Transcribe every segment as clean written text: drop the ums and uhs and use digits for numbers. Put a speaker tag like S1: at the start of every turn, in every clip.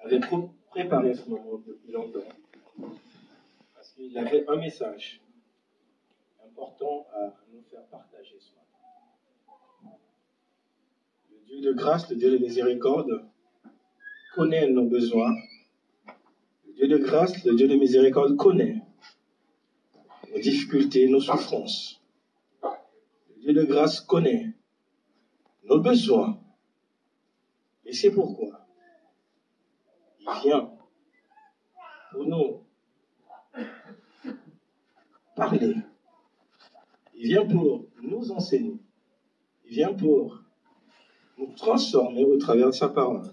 S1: avait préparé ce moment depuis longtemps parce qu'il avait un message important à nous faire partager ce matin. Le Dieu de grâce, le Dieu de miséricorde connaît nos besoins. Le Dieu de grâce, le Dieu de miséricorde connaît nos difficultés, nos souffrances. Le Dieu de grâce connaît nos besoins. Et c'est pourquoi il vient pour nous parler. Il vient pour nous enseigner. Il vient pour nous transformer au travers de sa parole.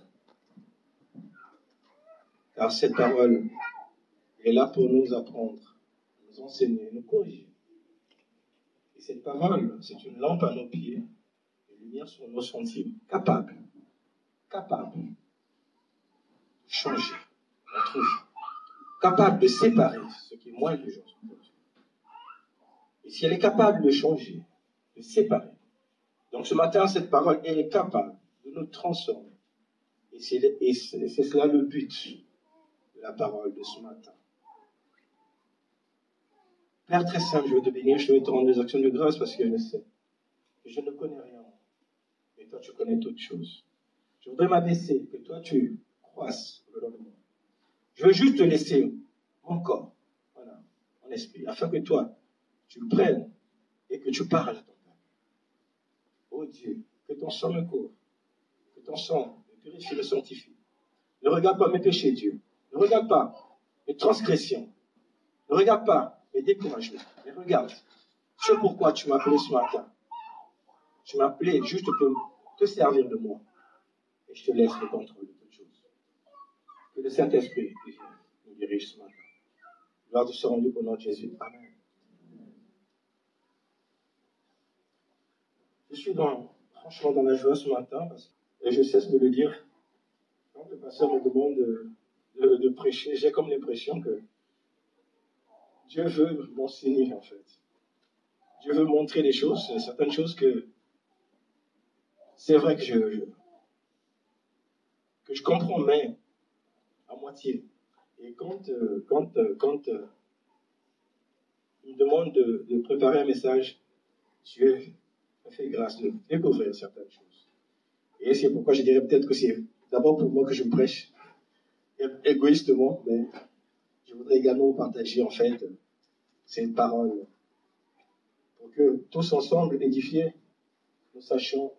S1: Car cette parole est là pour nous apprendre, nous enseigner, nous corriger. Et cette parole, c'est une lampe à nos pieds, une lumière sur nos sentiers, capable de changer notre vie, capable de séparer ce qui est moins que Dieu. Et si elle est capable de changer, de séparer, donc ce matin, cette parole, elle est capable de nous transformer. Et c'est cela le but de la parole de ce matin. Père très saint, je veux te bénir, je veux te rendre des actions de grâce parce que je sais que je ne connais rien. Et toi, tu connais toutes choses. Je voudrais m'abaisser, que toi, tu croisses le long de moi. Je veux juste te laisser mon corps, voilà, mon esprit, afin que toi, tu le prennes et que tu parles à ton peuple. Oh Dieu, que ton sang me couvre, que ton sang me purifie, me sanctifie. Ne regarde pas mes péchés, Dieu. Ne regarde pas mes transgressions. Ne regarde pas mes découragements. Mais regarde ce pourquoi tu m'as appelé ce matin. Tu m'as appelé juste pour te servir de moi. Et je te laisse le contrôle de toutes choses. Que le Saint-Esprit nous dirige ce matin. Gloire te soit rendue au nom de Jésus. Amen. Je suis franchement dans la joie ce matin et je cesse de le dire. Quand le pasteur me demande de prêcher, j'ai comme l'impression que Dieu veut m'enseigner en fait. Dieu veut montrer des choses, certaines choses que c'est vrai que je comprends, mais à moitié. Et quand il me demande de préparer un message, Dieu me fait grâce de découvrir certaines choses. Et c'est pourquoi je dirais peut-être que c'est d'abord pour moi que je prêche, égoïstement, mais je voudrais également vous partager en fait cette parole pour que tous ensemble, édifiés, nous sachions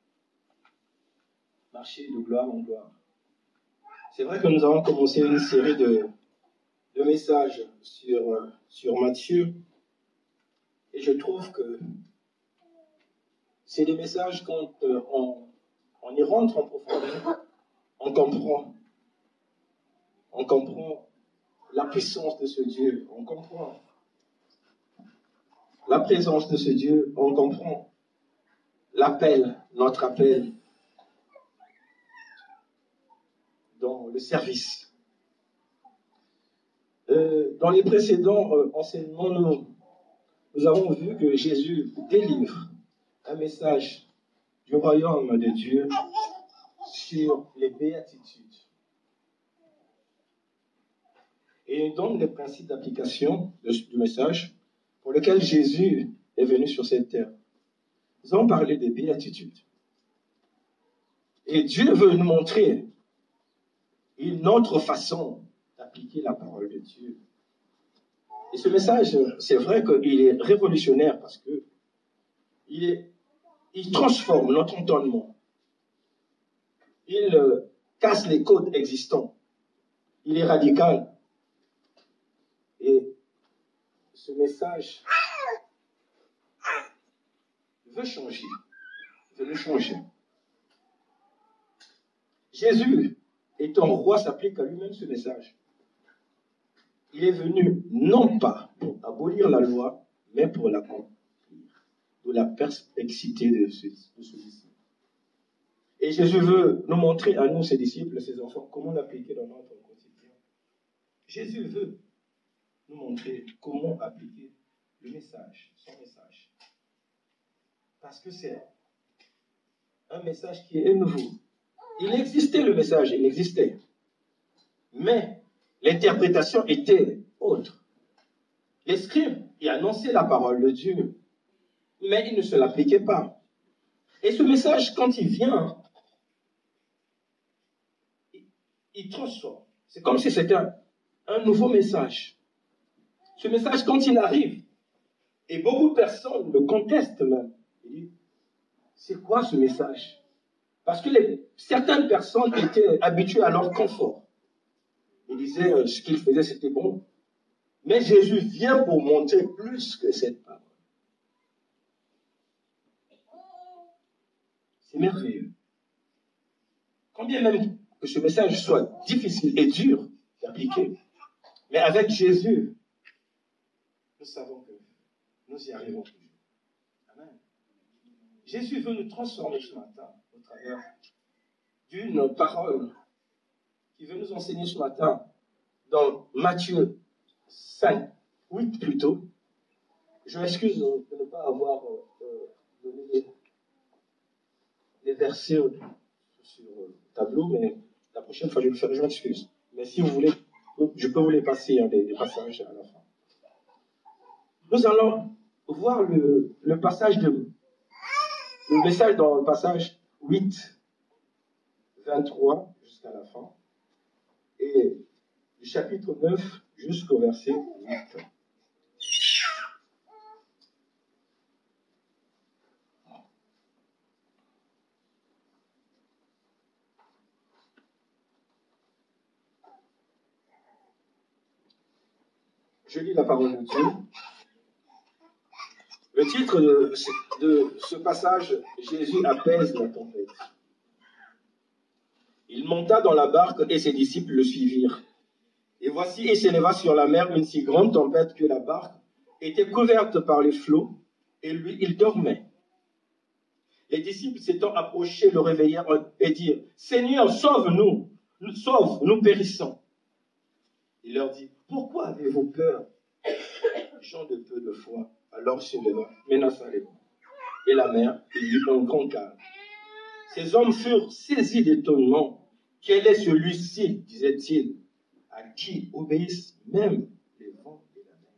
S1: marcher de gloire en gloire. C'est vrai que nous avons commencé une série de messages sur Matthieu, et je trouve que c'est des messages quand on y rentre en profondeur, on comprend la puissance de ce Dieu, on comprend la présence de ce Dieu, on comprend notre appel dans le service. Dans les précédents enseignements, nous avons vu que Jésus délivre un message du royaume de Dieu sur les béatitudes. Et il donne les principes d'application du message pour lequel Jésus est venu sur cette terre. Nous avons parlé des béatitudes. Et Dieu veut nous montrer une autre façon d'appliquer la parole de Dieu. Et ce message, c'est vrai qu'il est révolutionnaire parce que il transforme notre entendement. Il casse les codes existants. Il est radical. Et ce message veut changer. Veut le changer. Jésus, étant roi, s'applique à lui-même ce message. Il est venu non pas pour abolir la loi, mais pour l'accomplir. De la perplexité de ce disciple. Et Jésus veut nous montrer à nous, ses disciples, ses enfants, comment l'appliquer dans notre quotidien. Jésus veut nous montrer comment appliquer le message, son message. Parce que c'est un message qui est nouveau. Il existait le message, il existait. Mais l'interprétation était autre. Les scribes y annonçaient la parole de Dieu, mais ils ne se l'appliquaient pas. Et ce message, quand il vient, il transforme. C'est comme si c'était un nouveau message. Ce message, quand il arrive, et beaucoup de personnes le contestent même, ils disent, c'est quoi ce message? Parce que certaines personnes étaient habituées à leur confort. Ils disaient ce qu'ils faisaient, c'était bon. Mais Jésus vient pour montrer plus que cette parole. C'est merveilleux. Quand bien même que ce message soit difficile et dur d'appliquer, mais avec Jésus, nous savons que nous y arrivons toujours. Amen. Jésus veut nous transformer ce matin au travers d'une parole qui veut nous enseigner ce matin dans Matthieu 5, 8 plutôt. Je m'excuse de ne pas avoir donné les versets sur le tableau, mais la prochaine fois je vais le faire, je m'excuse. Mais si vous voulez, je peux vous les passer, des passages à la fin. Nous allons voir le message dans le passage 8, 23 jusqu'à la fin, et du chapitre 9 jusqu'au verset 8. Je lis la parole de Dieu. Le titre de ce passage, Jésus apaise la tempête. Il monta dans la barque et ses disciples le suivirent. Et voici, il s'éleva sur la mer une si grande tempête que la barque était couverte par les flots, et lui, il dormait. Les disciples s'étant approchés le réveillèrent et dirent, « Seigneur, sauve-nous, nous périssons. » Il leur dit, « Pourquoi avez-vous peur, gens de peu de foi ?» Alors il se leva, menaça les vents et la mer, et il y eut un grand calme. Ces hommes furent saisis d'étonnement. « Quel est celui-ci, disait-il, à qui obéissent même les vents et la mer ?»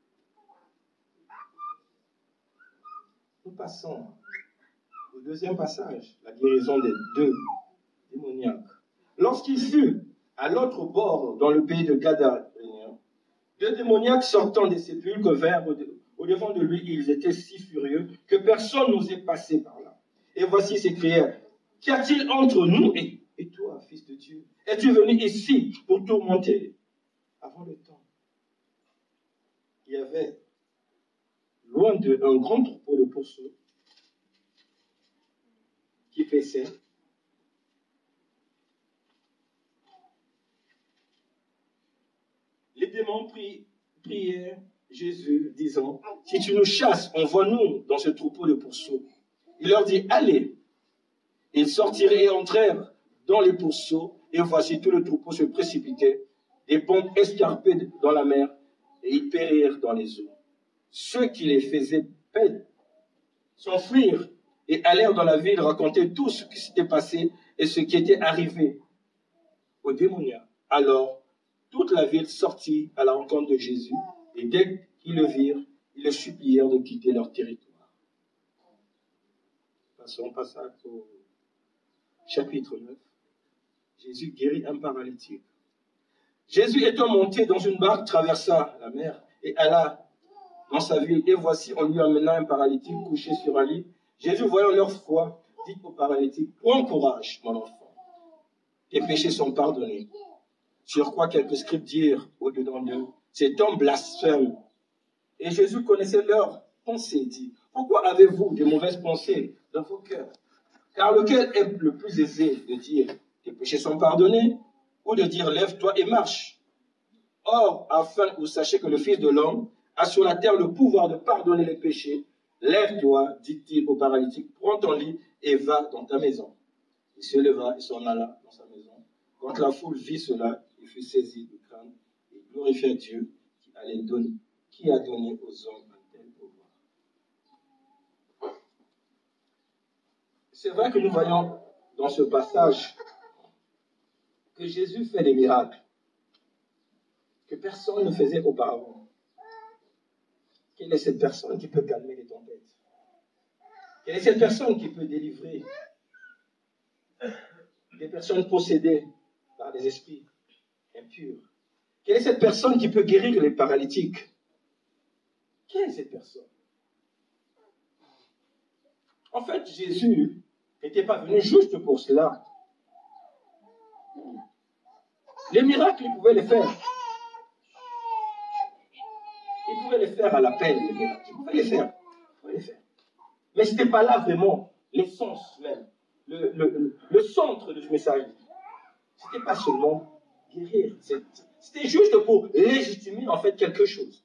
S1: Nous passons au deuxième passage, la guérison des deux démoniaques. Lorsqu'il fut à l'autre bord, dans le pays de Gadara, deux démoniaques sortant des sépulcres vinrent au-devant de lui. Ils étaient si furieux que personne n'osait passer par là. Et voici, s'écrièrent, « Qu'y a-t-il entre nous et toi, fils de Dieu? Es-tu venu ici pour tourmenter ?» Avant le temps, il y avait loin d'eux un grand troupeau de pourceaux qui paissait. Les démons prièrent Jésus, disant, « Si tu nous chasses, envoie-nous dans ce troupeau de pourceaux. » Il leur dit, « Allez. » Ils sortirent et entrèrent dans les pourceaux, et voici tout le troupeau se précipitait, des pentes escarpées dans la mer, et ils périrent dans les eaux. Ceux qui les faisaient peine s'enfuirent et allèrent dans la ville raconter tout ce qui s'était passé et ce qui était arrivé aux démoniaques. Alors, toute la ville sortit à la rencontre de Jésus, et dès qu'ils le virent, ils le supplièrent de quitter leur territoire. Passons au chapitre 9. Jésus guérit un paralytique. Jésus étant monté dans une barque, traversa la mer et alla dans sa ville. Et voici, on lui amena un paralytique couché sur un lit. Jésus, voyant leur foi, dit au paralytique, « Prends courage, mon enfant, tes péchés sont pardonnés. » Sur quoi quelques scribes dirent au-dedans d'eux, « Cet homme blasphème. » Et Jésus connaissait leurs pensées, dit, « Pourquoi avez-vous de mauvaises pensées dans vos cœurs? Car lequel est le plus aisé de dire, tes péchés sont pardonnés, ou de dire, lève-toi et marche? Or, afin que vous sachiez que le Fils de l'homme a sur la terre le pouvoir de pardonner les péchés, lève-toi, dit-il au paralytique, prends ton lit et va dans ta maison. Il se leva et s'en alla dans sa maison. Quand la foule vit cela, il fut saisi de crainte et glorifia Dieu qui a donné aux hommes un tel pouvoir. C'est vrai que nous voyons dans ce passage que Jésus fait des miracles. que personne ne faisait auparavant. Quelle est cette personne qui peut calmer les tempêtes? Quelle est cette personne qui peut délivrer des personnes possédées par des esprits impurs? Quelle est cette personne qui peut guérir les paralytiques? Qui est cette personne? En fait, Jésus n'était pas venu juste pour cela. Les miracles, il pouvait les faire. Il pouvait les faire à l'appel, les miracles. Il pouvait les faire. Mais ce n'était pas là vraiment l'essence même, le centre de ce message. Ce n'était pas seulement guérir. C'était juste pour légitimer en fait quelque chose.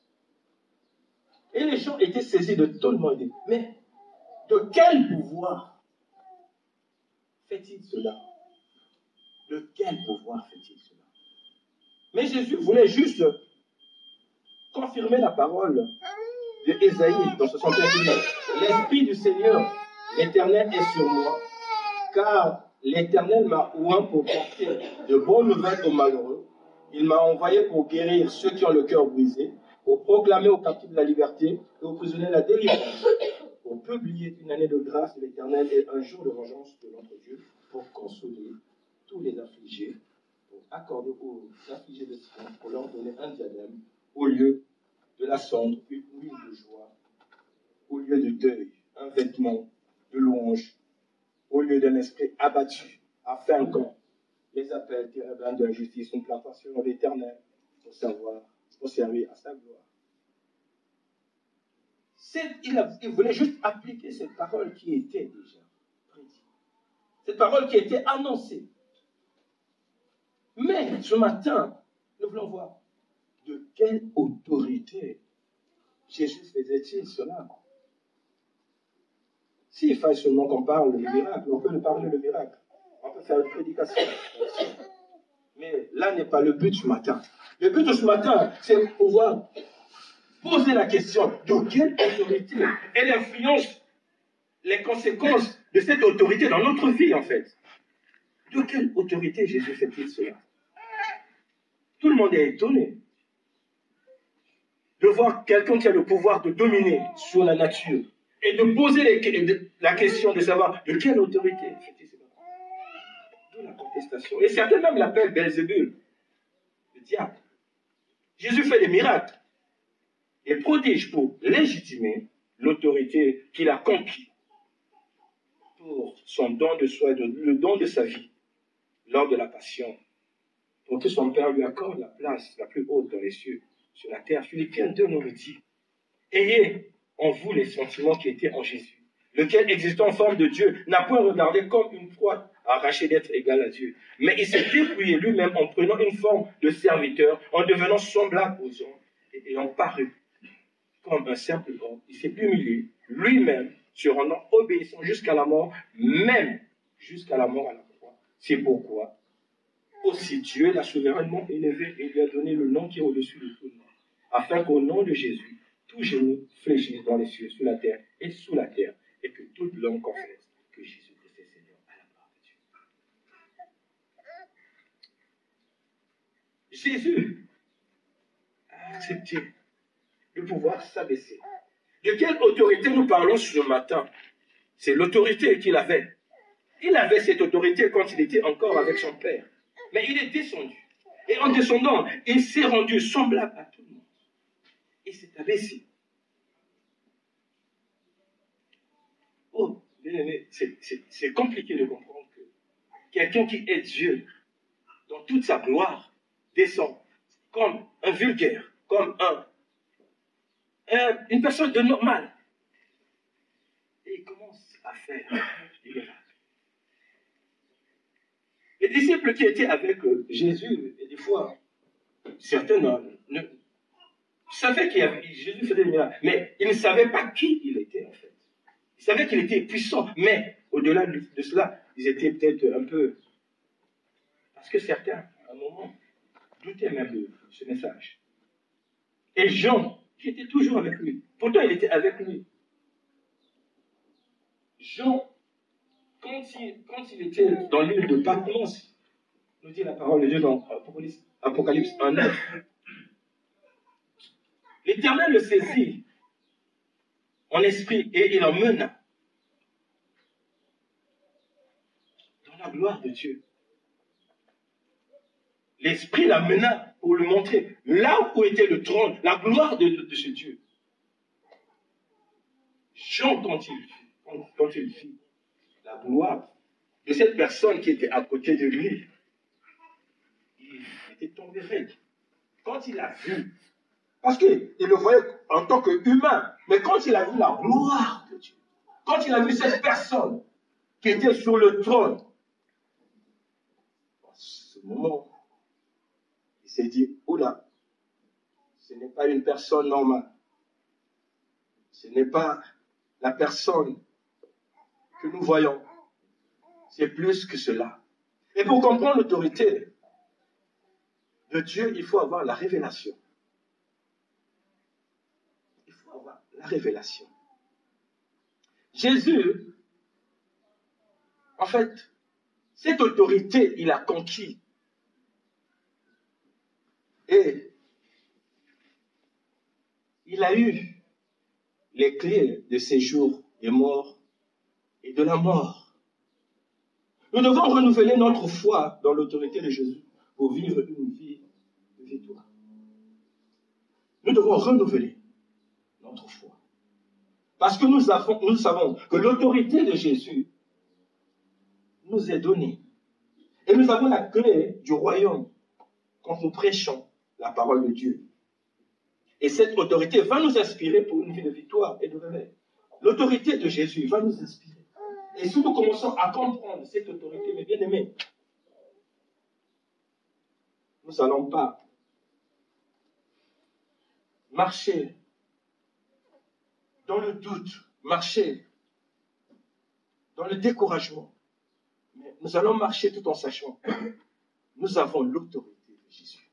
S1: Et les gens étaient saisis de tout le monde. Mais de quel pouvoir fait-il cela? De quel pouvoir fait-il cela? Mais Jésus voulait juste confirmer la parole de Ésaïe dans 61 qui dit: l'Esprit du Seigneur, l'Éternel est sur moi, car l'Éternel m'a oint pour porter de bonnes nouvelles aux malheureux. Il m'a envoyé pour guérir ceux qui ont le cœur brisé, pour proclamer aux captifs la liberté et aux prisonniers la délivrance, pour publier une année de grâce de l'Éternel et un jour de vengeance de notre Dieu, pour consoler tous les affligés, pour accorder aux affligés de Sion, pour leur donner un diadème au lieu de la cendre, une huile de joie, au lieu de deuil, un vêtement de louange, au lieu d'un esprit abattu, afin qu'on les appelle terribles d'injustice, une plantation de l'Éternel pour servir à sa gloire. Il voulait juste appliquer cette parole qui était déjà prédite, cette parole qui était annoncée. Mais ce matin, nous voulons voir de quelle autorité Jésus faisait-il cela? S'il fallait seulement qu'on parle de miracle, on peut le parler de miracle. On peut faire une prédication. Mais là n'est pas le but ce matin. Le but de ce matin, c'est de pouvoir poser la question de quelle autorité et l'influence, les conséquences de cette autorité dans notre vie en fait. De quelle autorité Jésus fait-il cela? Tout le monde est étonné de voir quelqu'un qui a le pouvoir de dominer sur la nature et de poser la question de savoir de quelle autorité fait-il cela. D'où la contestation. Et certains même l'appellent Belzébul, le diable. Jésus fait des miracles, des prodiges pour légitimer l'autorité qu'il a conquis pour son don de soi, le don de sa vie lors de la passion, pour que son Père lui accorde la place la plus haute dans les cieux, sur la terre. Philippiens 2 nous le dit. Ayez en vous les sentiments qui étaient en Jésus, lequel, existant en forme de Dieu, n'a point regardé comme une proie arrachée d'être égal à Dieu, mais il s'est dépouillé lui-même en prenant une forme de serviteur, en devenant semblable aux hommes, et ayant paru comme un simple homme, il s'est humilié lui-même, se rendant obéissant jusqu'à la mort, même jusqu'à la mort à la croix. C'est pourquoi aussi Dieu l'a souverainement élevé et lui a donné le nom qui est au-dessus de tout nom, afin qu'au nom de Jésus, tout genou fléchisse dans les cieux, sur la terre et sous la terre, et que toute langue confesse que Jésus-Christ est Seigneur, à la gloire de Dieu. Jésus a accepté de pouvoir s'abaisser. De quelle autorité nous parlons ce matin? C'est l'autorité qu'il avait. Il avait cette autorité quand il était encore avec son Père. Mais il est descendu. Et en descendant, il s'est rendu semblable à tout le monde. Il s'est abaissé. Oh, bien aimé, c'est compliqué de comprendre que quelqu'un qui est Dieu, dans toute sa gloire, descend comme un vulgaire, comme une personne de normale. Et il commence à faire des miracles. Les disciples qui étaient avec Jésus, et des fois, certains ne savaient que Jésus faisait des miracles, mais ils ne savaient pas qui il était en fait. Ils savaient qu'il était puissant, mais au-delà de cela, ils étaient peut-être un peu... Parce que certains, à un moment, doutaient même de ce message. Et Jean, qui était toujours avec lui, pourtant il était avec lui. Jean, quand il était dans l'île de Patmos, nous dit la parole de Dieu dans Apocalypse 1:9, L'Éternel le saisit en esprit et il l'emmène dans la gloire de Dieu. L'Esprit l'amena pour lui montrer là où était le trône, la gloire de ce Dieu. Jean, quand il vit la gloire de cette personne qui était à côté de lui, il était tombé raide. Quand il a vu, parce qu'il le voyait en tant qu'humain, mais quand il a vu la gloire de Dieu, quand il a vu cette personne qui était sur le trône, à ce moment, il s'est dit, oula, ce n'est pas une personne normale. Ce n'est pas la personne que nous voyons. C'est plus que cela. Et pour comprendre l'autorité de Dieu, il faut avoir la révélation. Il faut avoir la révélation. Jésus, en fait, cette autorité, il a conquis. Et il a eu les clés de ses jours des morts et de la mort. Nous devons renouveler notre foi dans l'autorité de Jésus pour vivre une vie de victoire. Nous devons renouveler notre foi. Parce que nous savons que l'autorité de Jésus nous est donnée. Et nous avons la clé du royaume quand nous prêchons la parole de Dieu. Et cette autorité va nous inspirer pour une vie de victoire et de réveil. L'autorité de Jésus va nous inspirer. Et si nous commençons à comprendre cette autorité, mes bien-aimés, nous n'allons pas marcher dans le doute, marcher dans le découragement. Mais nous allons marcher tout en sachant que nous avons l'autorité de Jésus.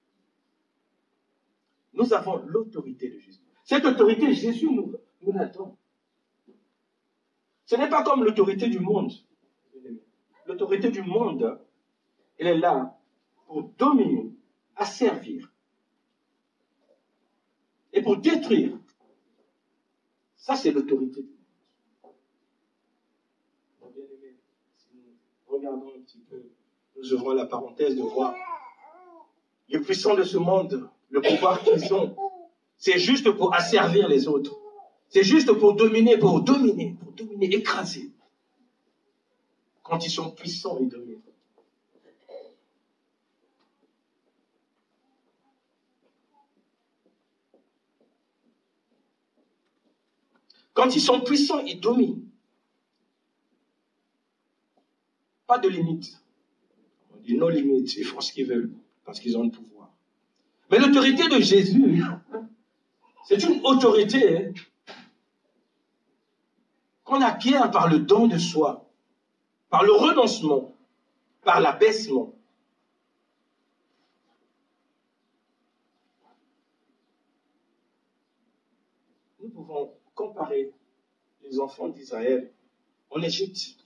S1: Nous avons l'autorité de Jésus. Cette autorité, Jésus nous la donne. Ce n'est pas comme l'autorité du monde. L'autorité du monde, elle est là pour dominer, asservir et pour détruire. Ça, c'est l'autorité du monde. Bien-aimés, si nous regardons un petit peu, nous ouvrons la parenthèse de voir les puissants de ce monde, le pouvoir qu'ils ont, c'est juste pour asservir les autres. C'est juste pour dominer, écraser. Quand ils sont puissants, ils dominent. Quand ils sont puissants, ils dominent. Pas de limite. On dit non limite, ils font ce qu'ils veulent, parce qu'ils ont le pouvoir. Mais l'autorité de Jésus, c'est une autorité qu'on acquiert par le don de soi, par le renoncement, par l'abaissement. Nous pouvons comparer les enfants d'Israël en Égypte.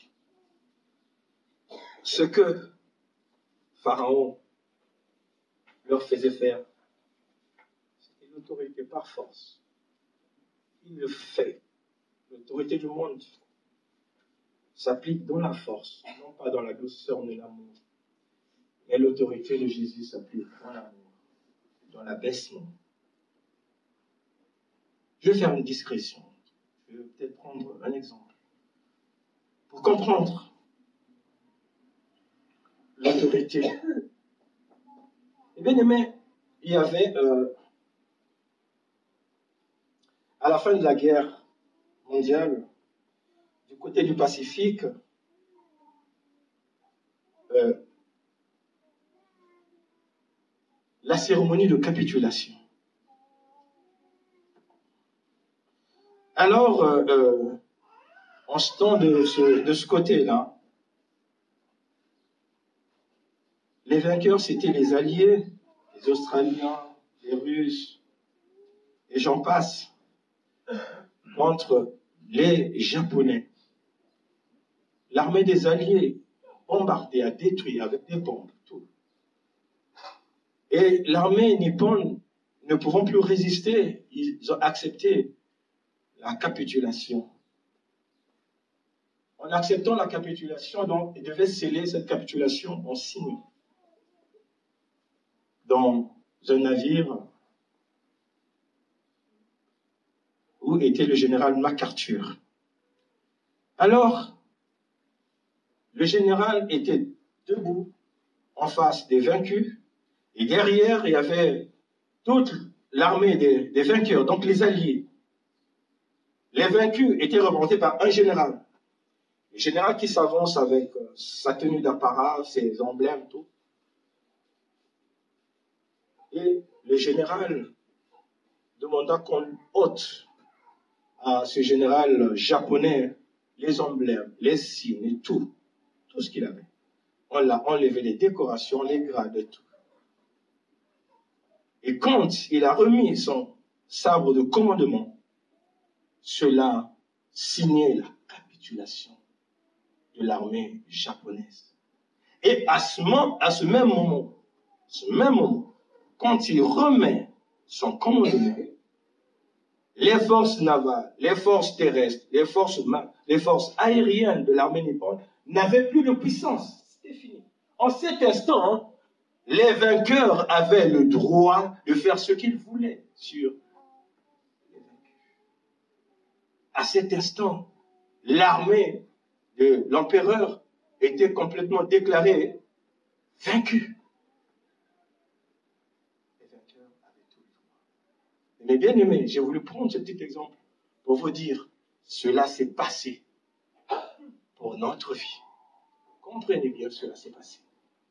S1: Ce que Pharaon leur faisait faire, c'était l'autorité par force. Il le fait. L'autorité du monde s'applique dans la force, non pas dans la douceur ni l'amour. Mais l'autorité de Jésus s'applique dans l'amour, dans l'abaissement. Je vais faire une discrétion. Je vais peut-être prendre un exemple. Pour comprendre l'autorité. Et bien aimé, il y avait, à la fin de la guerre mondiale, du côté du Pacifique, la cérémonie de capitulation. Alors, en ce temps de ce côté-là, les vainqueurs, c'était les Alliés, les Australiens, les Russes, et j'en passe, contre les Japonais. L'armée des Alliés bombardée, a détruit avec des bombes, tout. Et l'armée nippone ne pouvant plus résister, ils ont accepté la capitulation. En acceptant la capitulation, donc, ils devaient sceller cette capitulation en signe dans un navire où était le général MacArthur. Alors, le général était debout en face des vaincus, et derrière, il y avait toute l'armée des vainqueurs, donc les alliés. Les vaincus étaient représentés par un général. Le général qui s'avance avec sa tenue d'apparat, ses emblèmes, tout. Et le général demanda qu'on ôte à ce général japonais les emblèmes, les signes et tout ce qu'il avait. On l'a enlevé, les décorations, les grades et tout. Et quand il a remis son sabre de commandement, cela signait la capitulation de l'armée japonaise. Et à ce même moment, quand il remet son commandement, les forces navales, les forces terrestres, les forces aériennes de l'armée nippone n'avaient plus de puissance. C'était fini. En cet instant, les vainqueurs avaient le droit de faire ce qu'ils voulaient sur les vaincus. À cet instant, l'armée de l'empereur était complètement déclarée vaincue. Les vainqueurs avaient tout le droit. Mais bien aimé, j'ai voulu prendre ce petit exemple pour vous dire, cela s'est passé pour notre vie. Comprenez bien, cela s'est passé.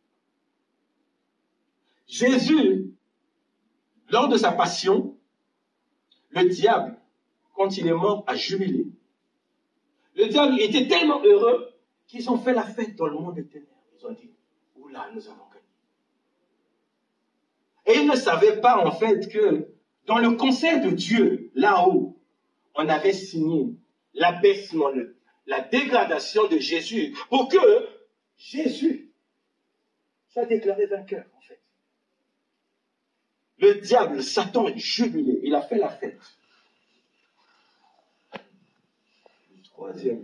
S1: Jésus, lors de sa passion, le diable, quand il est mort, a jubilé. Le diable était tellement heureux qu'ils ont fait la fête dans le monde des ténèbres. Ils ont dit, oula, nous avons gagné. Et ils ne savaient pas en fait que dans le conseil de Dieu, là-haut, on avait signé l'abaissement, la dégradation de Jésus pour que Jésus soit déclaré vainqueur en fait. Le diable, Satan, est jubilé. Il a fait la fête. Le troisième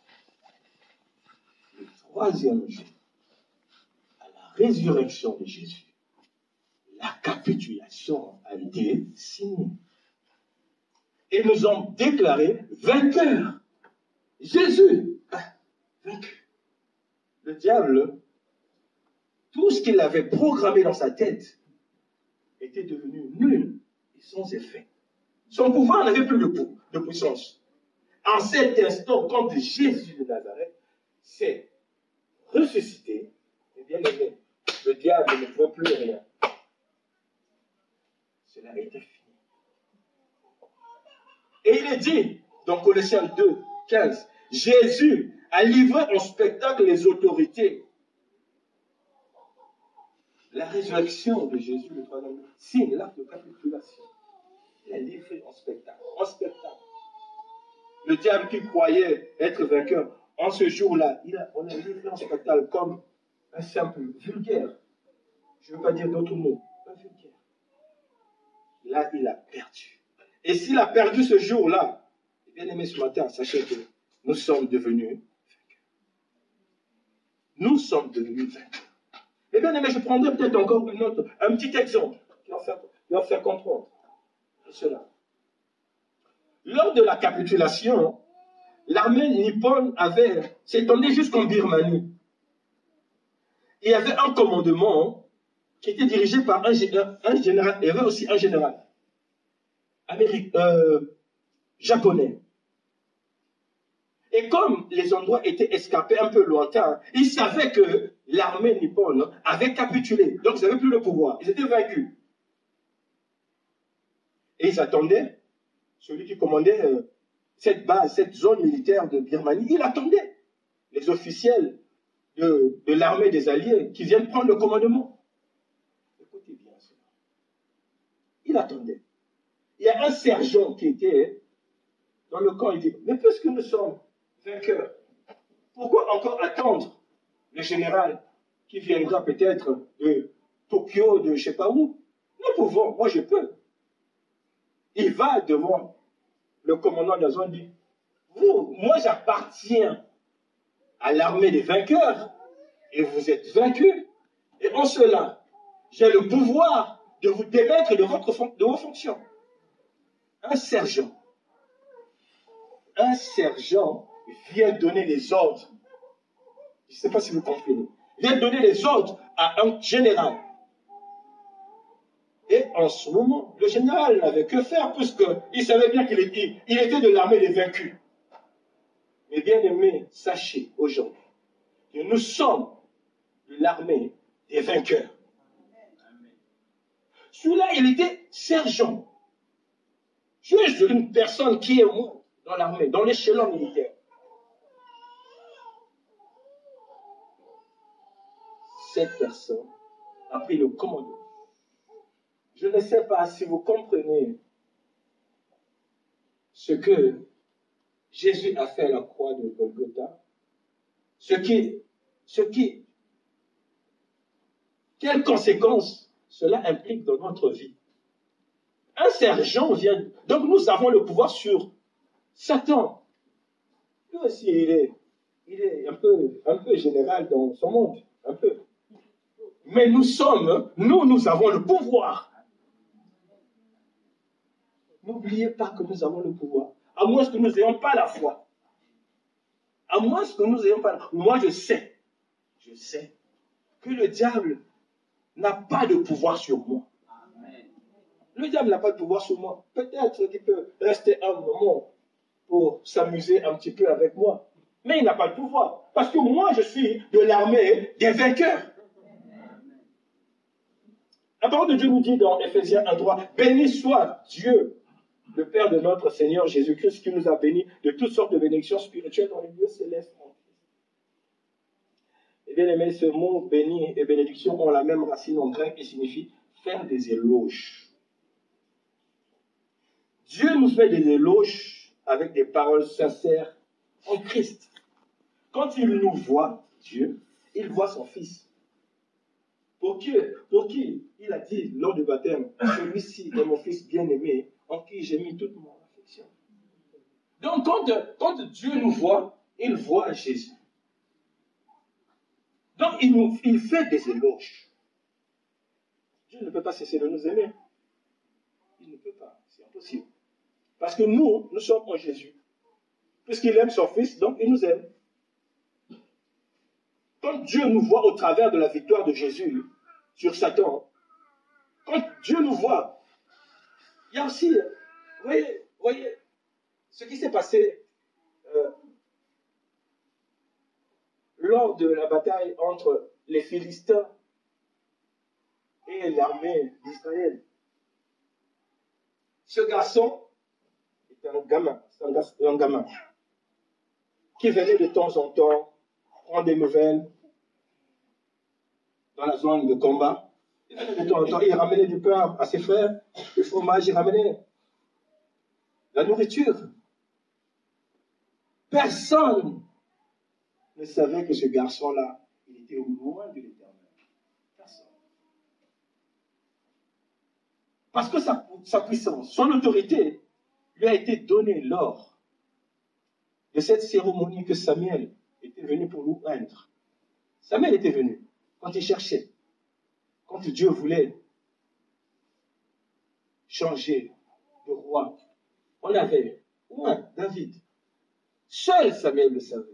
S1: jour, à la résurrection de Jésus, la capitulation a été signée. Et nous ont déclaré vainqueurs. Jésus, vaincu. Le diable, tout ce qu'il avait programmé dans sa tête était devenu nul et sans effet. Son pouvoir n'avait plus de puissance. En cet instant, quand Jésus de Nazareth s'est ressuscité, eh bien aimé, le diable ne pouvait plus rien. Cela a été fini. Et il est dit, dans Colossiens 2, 15, Jésus a livré en spectacle les autorités. La résurrection de Jésus, le troisième jour, signe l'acte de capitulation. Il a livré en spectacle. Le diable qui croyait être vainqueur, en ce jour-là, on a livré en spectacle comme un simple vulgaire. Je ne veux pas dire d'autres mots. Un vulgaire. Là, il a perdu. Et s'il a perdu ce jour-là, bien aimé ce matin, sachez que nous sommes devenus vainqueurs. Nous sommes devenus vainqueurs. Et bien aimé, je prendrai peut-être encore un petit exemple qui va faire comprendre cela. Lors de la capitulation, l'armée nippone s'étendait jusqu'en Birmanie. Il y avait un commandement qui était dirigé par un général. Il y avait aussi un général japonais. Et comme les endroits étaient escarpés un peu lointains, ils savaient que l'armée nippone avait capitulé. Donc ils n'avaient plus le pouvoir. Ils étaient vaincus. Et ils attendaient, celui qui commandait cette base, cette zone militaire de Birmanie, il attendait les officiels de l'armée des Alliés qui viennent prendre le commandement. Écoutez bien cela. Il attendait. Il y a un sergent qui était dans le camp, il dit, mais puisque nous sommes vainqueurs, pourquoi encore attendre le général qui viendra peut-être de Tokyo, de je ne sais pas où? Nous pouvons, moi je peux il va devant le commandant de la zone, dit, moi j'appartiens à l'armée des vainqueurs, et vous êtes vaincus. Et en cela, j'ai le pouvoir de vous démettre de vos fonctions. Un sergent vient donner les ordres. Je ne sais pas si vous comprenez. Vient donner les ordres à un général. Et en ce moment, le général n'avait que faire, puisqu'il savait bien qu'il était de l'armée des vaincus. Mais bien aimés, sachez aujourd'hui que nous sommes de l'armée des vainqueurs. Celui-là, il était sergent. Je suis une personne qui est moi dans l'armée, dans l'échelon militaire. Cette personne a pris le commandement. Je ne sais pas si vous comprenez ce que Jésus a fait à la croix de Golgotha. Quelles conséquences cela implique dans notre vie. Un sergent vient. Donc nous avons le pouvoir sur Satan. Lui aussi, il est un peu général dans son monde. Un peu. Mais nous avons le pouvoir. N'oubliez pas que nous avons le pouvoir. À moins que nous n'ayons pas la foi. À moins que nous n'ayons pas la foi. Moi, je sais que le diable n'a pas de pouvoir sur moi. Le diable n'a pas de pouvoir sur moi. Peut-être qu'il peut rester un moment pour s'amuser un petit peu avec moi. Mais il n'a pas de pouvoir. Parce que moi, je suis de l'armée des vainqueurs. La parole de Dieu nous dit dans Ephésiens 1:3, béni soit Dieu, le Père de notre Seigneur Jésus-Christ, qui nous a bénis de toutes sortes de bénédictions spirituelles dans les lieux célestes. Et bien aimé, ce mot béni et bénédiction ont la même racine en grec qui signifie faire des éloges. Dieu nous fait des éloges avec des paroles sincères en Christ. Quand il nous voit, Dieu, il voit son Fils. Pour qui il a dit lors du baptême, celui-ci est mon Fils bien-aimé, en qui j'ai mis toute mon affection. Donc quand Dieu nous voit, il voit Jésus. Donc il fait des éloges. Dieu ne peut pas cesser de nous aimer. Il ne peut pas, c'est impossible. Parce que nous sommes en Jésus. Puisqu'il aime son Fils, donc il nous aime. Quand Dieu nous voit au travers de la victoire de Jésus sur Satan, quand Dieu nous voit, il y a aussi, voyez, ce qui s'est passé lors de la bataille entre les Philistins et l'armée d'Israël. Ce garçon est un gamin qui venait de temps en temps prendre des nouvelles dans la zone de combat. Il venait de temps en temps, il ramenait du pain à ses frères, le fromage, il ramenait la nourriture. Personne ne savait que ce garçon-là, il était au loin de l'Éternel. Personne. Parce que sa puissance, son autorité, lui a été donnée lors de cette cérémonie que Samuel était venu pour nous ungre. Samuel était venu quand il cherchait, quand Dieu voulait changer de roi. On avait David. Seul Samuel le savait.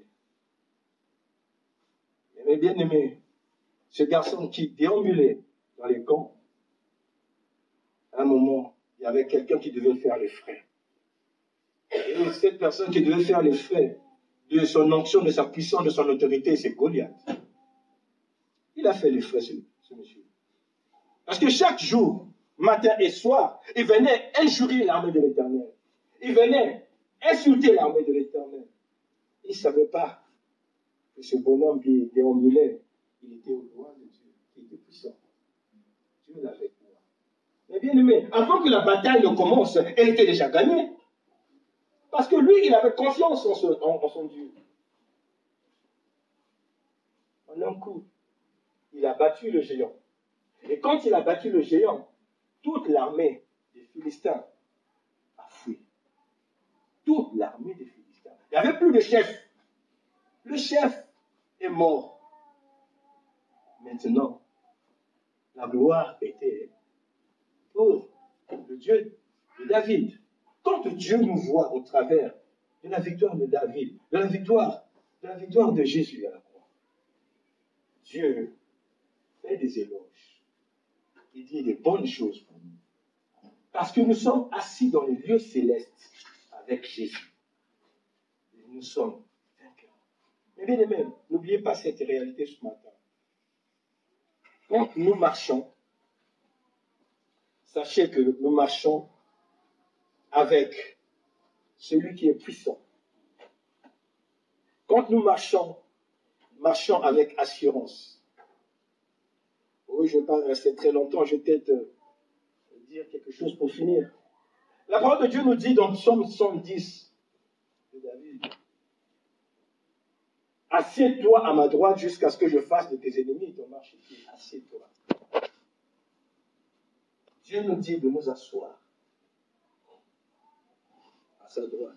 S1: Mais bien aimé, ce garçon qui déambulait dans les camps, à un moment, il y avait quelqu'un qui devait faire les frais. Et cette personne qui devait faire les frais de son onction, de sa puissance, de son autorité, c'est Goliath. Il a fait les frais, ce monsieur. Parce que chaque jour, matin et soir, il venait injurier l'armée de l'Éternel. Il venait insulter l'armée de l'Éternel. Il ne savait pas que ce bonhomme qui déambulait, il était au loin de Dieu, qui était puissant. Dieu l'avait pour. Mais bien aimé, avant que la bataille ne commence, elle était déjà gagnée. Parce que lui, il avait confiance en son Dieu. En un coup, il a battu le géant. Et quand il a battu le géant, toute l'armée des Philistins toute l'armée des Philistins. Il n'y avait plus de chef. Le chef est mort. Maintenant, la gloire était pour le Dieu de David. Quand Dieu nous voit au travers de la victoire de David, de la victoire de Jésus à la croix, Dieu fait des éloges. Il dit des bonnes choses pour nous. Parce que nous sommes assis dans les lieux célestes avec Jésus. Et nous sommes vainqueurs. Mais bien aimés, n'oubliez pas cette réalité ce matin. Quand nous marchons, sachez que nous marchons avec celui qui est puissant. Quand nous marchons avec assurance. Oui, je ne vais pas rester très longtemps, je vais peut-être dire quelque chose pour finir. La parole de Dieu nous dit dans Psaume 110 de David, « Assieds-toi à ma droite jusqu'à ce que je fasse de tes ennemis ton marchepied. » Assieds-toi. Dieu nous dit de nous asseoir à sa droite.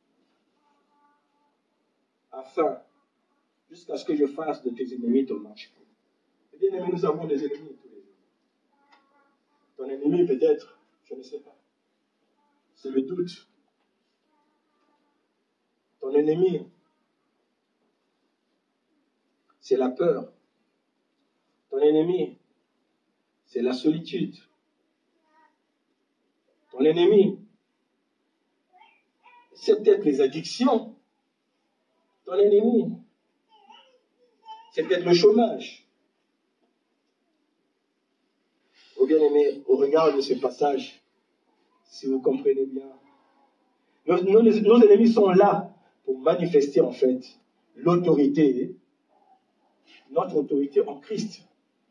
S1: Afin, jusqu'à ce que je fasse de tes ennemis ton marchepied. Bien aimé, nous avons des ennemis tous les jours. Ton ennemi peut-être, je ne sais pas. C'est le doute. Ton ennemi, c'est la peur. Ton ennemi, c'est la solitude. Ton ennemi, c'est peut-être les addictions. Ton ennemi, c'est peut-être le chômage. Oh bien-aimé, au regard de ce passage, si vous comprenez bien, nos ennemis sont là pour manifester en fait l'autorité, notre autorité en Christ.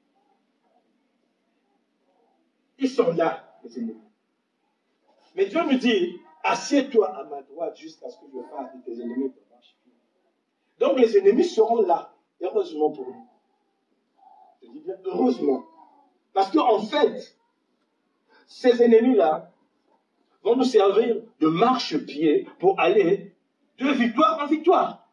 S1: Ils sont là, les ennemis. Mais Dieu nous dit, assieds-toi à ma droite jusqu'à ce que je fasse de tes ennemis ton marchepied. Donc les ennemis seront là, heureusement pour nous. Je dis bien heureusement. Parce qu'en fait, ces ennemis-là vont nous servir de marchepied pour aller de victoire en victoire.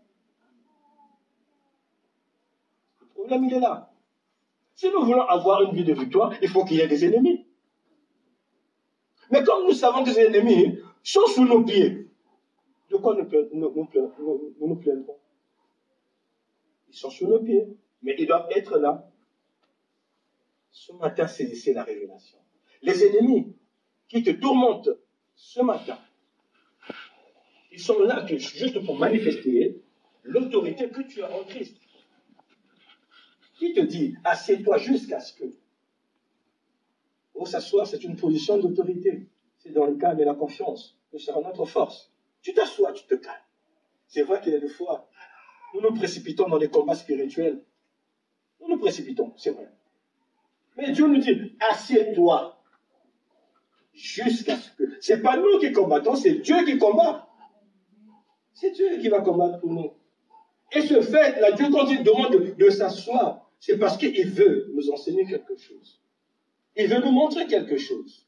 S1: Le problème, il est là. Si nous voulons avoir une vie de victoire, il faut qu'il y ait des ennemis. Mais comme nous savons que ces ennemis sont sous nos pieds, de quoi nous nous plaindrons? Ils sont sous nos pieds, mais ils doivent être là. Ce matin, c'est la révélation. Les ennemis qui te tourmentent ce matin, ils sont là juste pour manifester l'autorité que tu as en Christ. Qui te dit, assieds-toi jusqu'à ce que. Pour s'asseoir, c'est une position d'autorité. C'est dans le cadre de la confiance que sera notre force. Tu t'assois, tu te calmes. C'est vrai qu'il y a des fois, nous nous précipitons dans les combats spirituels. Nous nous précipitons, c'est vrai. Mais Dieu nous dit, assieds-toi jusqu'à ce que. C'est pas nous qui combattons, c'est Dieu qui combat. C'est Dieu qui va combattre pour nous. Et ce fait, là, Dieu, quand il demande de s'asseoir, c'est parce qu'il veut nous enseigner quelque chose. Il veut nous montrer quelque chose.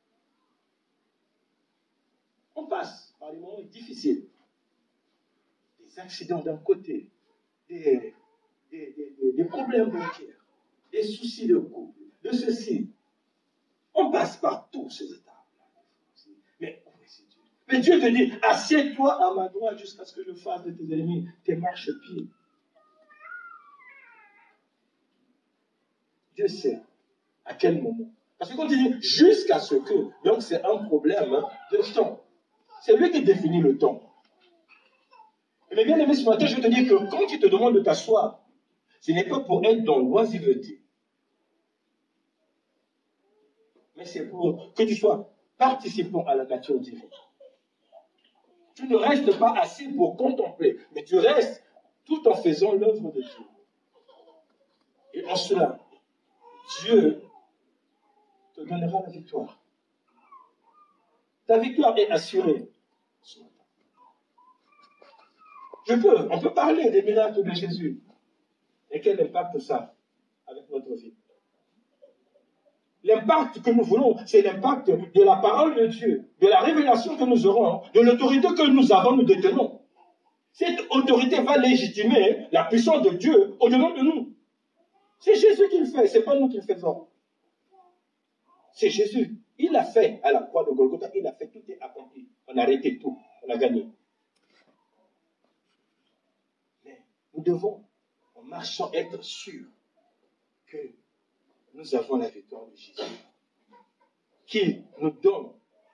S1: On passe par des moments difficiles. Des accidents d'un côté, des problèmes bancaires, des soucis de couple, de ceci. On passe par tous ces étapes. Mais Dieu te dit, assieds-toi à ma droite jusqu'à ce que je fasse de tes ennemis tes marchepieds. Dieu sait à quel moment. Parce que quand il dit jusqu'à ce que, donc c'est un problème de temps. C'est lui qui définit le temps. Mais bien aimé, ce matin, je veux te dire que quand il te demande de t'asseoir, ce n'est pas pour être dans l'oisiveté. Mais c'est pour que tu sois participant à la nature divine. Tu ne restes pas assis pour contempler, mais tu restes tout en faisant l'œuvre de Dieu. Et en cela, Dieu te donnera la victoire. Ta victoire est assurée ce matin. On peut parler des miracles de Jésus. Et quel impact ça avec notre vie? L'impact que nous voulons, c'est l'impact de la parole de Dieu, de la révélation que nous aurons, de l'autorité que nous avons, nous détenons. Cette autorité va légitimer la puissance de Dieu au-delà de nous. C'est Jésus qui le fait, ce n'est pas nous qui le faisons. C'est Jésus. Il l'a fait à la croix de Golgotha, il a fait, tout est accompli. On a arrêté tout, on a gagné. Mais nous devons, en marchant, être sûrs que nous avons la victoire de Jésus, qui nous donne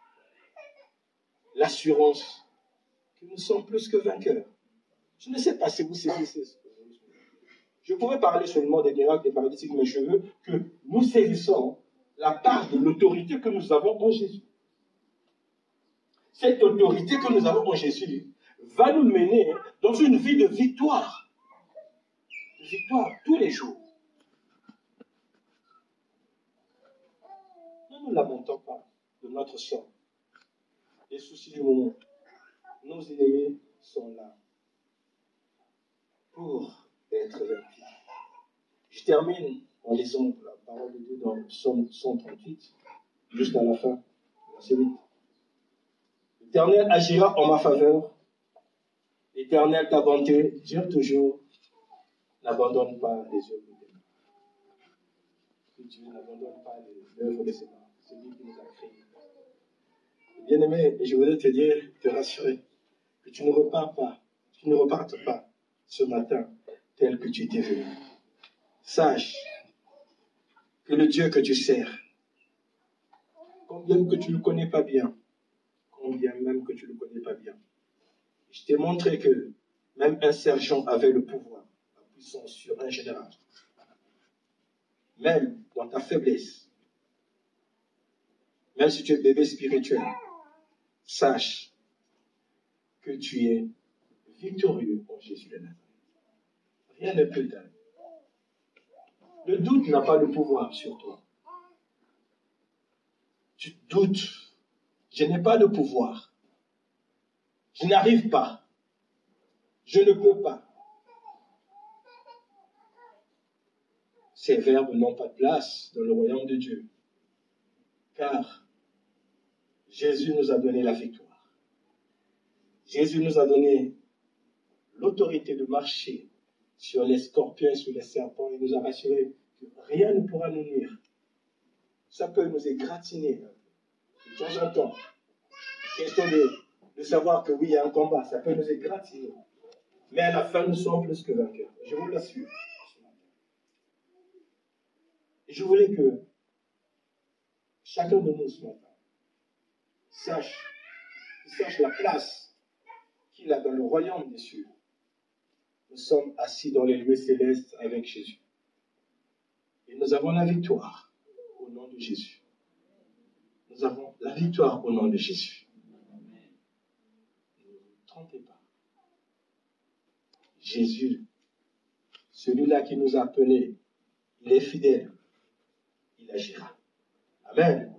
S1: l'assurance que nous sommes plus que vainqueurs. Je ne sais pas si vous saisissez ce que je pourrais parler seulement des miracles, des paralytiques, mais je veux que nous saisissons la part de l'autorité que nous avons en Jésus. Cette autorité que nous avons en Jésus va nous mener dans une vie de victoire. De victoire tous les jours. Ne nous lamentons pas de notre sort. Les soucis du moment. Nos ennemis sont là pour être vaincus. Je termine en lisant la parole de Dieu dans le psaume 138, juste à la fin, verset 8. L'Éternel agira en ma faveur. L'Éternel ta bonté dure toujours. N'abandonne pas les œuvres de tes mains. Que Dieu n'abandonne pas les œuvres de ses mains. C'est lui qui nous a créés. Bien-aimé, je voudrais te dire, te rassurer, que tu ne repartes pas ce matin tel que tu étais venu. Sache que le Dieu que tu sers, combien que tu ne le connais pas bien, combien même que tu ne le connais pas bien, je t'ai montré que même un sergent avait le pouvoir, la puissance sur un général. Même dans ta faiblesse, même si tu es bébé spirituel, sache que tu es victorieux en Jésus de Nazareth. Rien ne peut t'arrêter. Le doute n'a pas de pouvoir sur toi. Tu doutes. Je n'ai pas de pouvoir. Je n'arrive pas. Je ne peux pas. Ces verbes n'ont pas de place dans le royaume de Dieu. Car Jésus nous a donné la victoire. Jésus nous a donné l'autorité de marcher sur les scorpions et sur les serpents. Il nous a rassuré que rien ne pourra nous nuire. Ça peut nous égratigner de temps en temps. Question de savoir que oui, il y a un combat. Ça peut nous égratigner. Mais à la fin, nous sommes plus que vainqueurs. Je vous l'assure. Et je voulais que chacun de nous ce matin sache la place qu'il a dans le royaume des cieux. Nous sommes assis dans les lieux célestes avec Jésus. Et nous avons la victoire au nom de Jésus. Nous avons la victoire au nom de Jésus. Ne vous trompez pas. Jésus, celui-là qui nous a appelés, il est fidèle. Il agira. Amen.